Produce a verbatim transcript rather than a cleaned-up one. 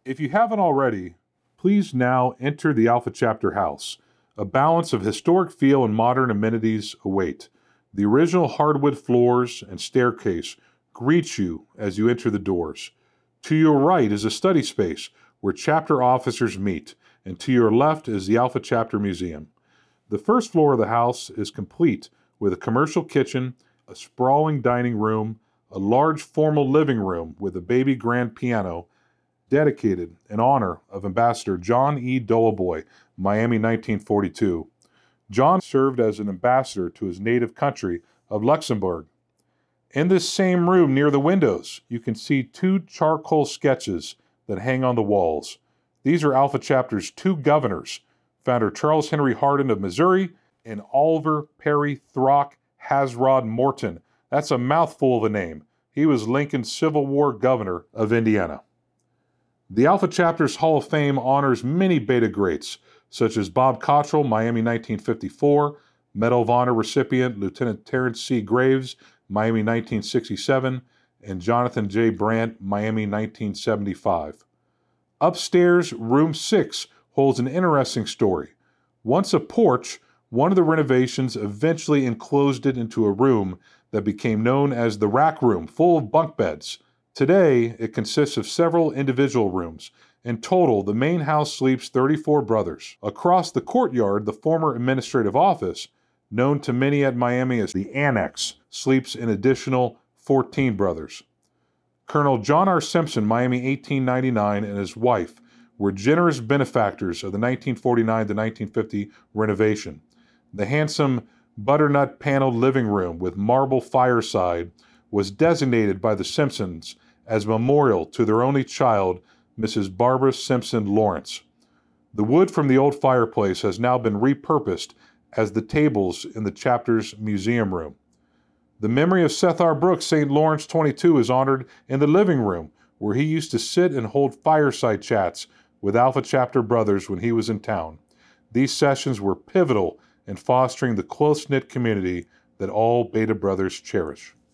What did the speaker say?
If you haven't already, please now enter the Alpha Chapter House. A balance of historic feel and modern amenities await. The original hardwood floors and staircase greet you as you enter the doors. To your right is a study space where chapter officers meet, and to your left is the Alpha Chapter Museum. The first floor of the house is complete with a commercial kitchen, a sprawling dining room, a large formal living room with a baby grand piano, dedicated in honor of Ambassador John E. Doleboy, Miami nineteen forty-two. John served as an ambassador to his native country of Luxembourg. In this same room near the windows, you can see two charcoal sketches that hang on the walls. These are Alpha Chapter's two governors, founder Charles Henry Hardin of Missouri and Oliver Perry Throck Hasrod Morton. That's a mouthful of a name. He was Lincoln's Civil War governor of Indiana. The Alpha Chapter's Hall of Fame honors many Beta greats, such as Bob Cottrell, Miami nineteen fifty-four, Medal of Honor recipient Lieutenant Terrence C. Graves, Miami nineteen sixty-seven, and Jonathan J. Brandt, Miami nineteen seventy-five. Upstairs, room six holds an interesting story. Once a porch, one of the renovations eventually enclosed it into a room that became known as the Rack Room, full of bunk beds. Today, it consists of several individual rooms. In total, the main house sleeps thirty-four brothers. Across the courtyard, the former administrative office, known to many at Miami as the Annex, sleeps an additional fourteen brothers. Colonel John R. Simpson, Miami eighteen ninety-nine, and his wife were generous benefactors of the nineteen forty-nine to nineteen fifty renovation. The handsome butternut paneled living room with marble fireside was designated by the Simpsons as memorial to their only child, Missus Barbara Simpson Lawrence. The wood from the old fireplace has now been repurposed as the tables in the chapter's museum room. The memory of Seth R. Brooks, Saint Lawrence twenty-two, is honored in the living room, where he used to sit and hold fireside chats with Alpha Chapter brothers when he was in town. These sessions were pivotal in fostering the close-knit community that all Beta brothers cherish.